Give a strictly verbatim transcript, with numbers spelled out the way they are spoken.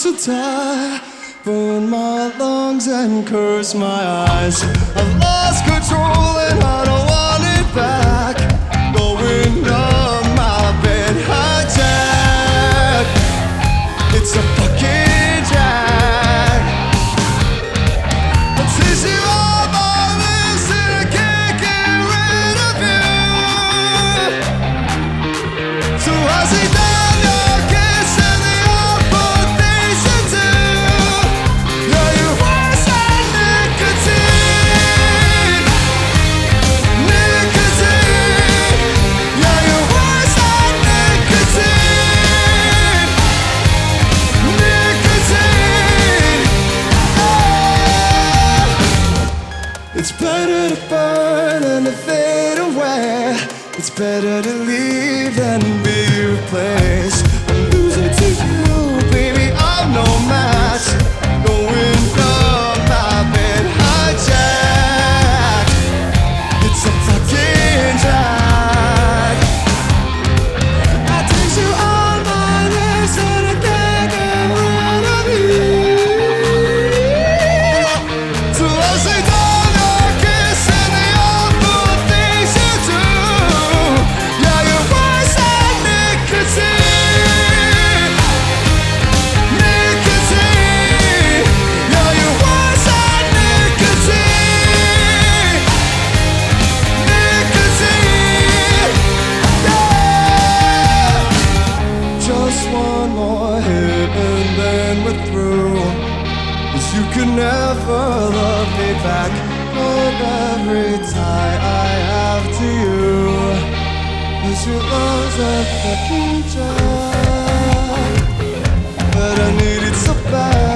to die. Burn my lungs and curse my eyes. I've lost control and I don't want it back. Going numb, I've been hijacked. It's a fucking drag. I'm chasing all my lips and I can't get rid of you. So I say down your kiss and the awful things you do. Yeah, you worse than nicotine. Nicotine. Yeah, you worse than nicotine. Nicotine. Oh. It's better to burn and to fade away. It's better to leave than be replaced. I'm losing to you, baby, I'm no match. Going numb, I've been hijacked. It's a fucking drag. I taste you on my lips and I can't get rid of you. So I say down your kiss and the awful things you do. Yeah, you're worse than nicotine. Nicotine. Yeah, you're worse than nicotine. Nicotine. Yeah. Just one more hit and then we're through. 'Cause you could never love me back. But every tie I have to you is your love's a fucking drag. But I need it so bad.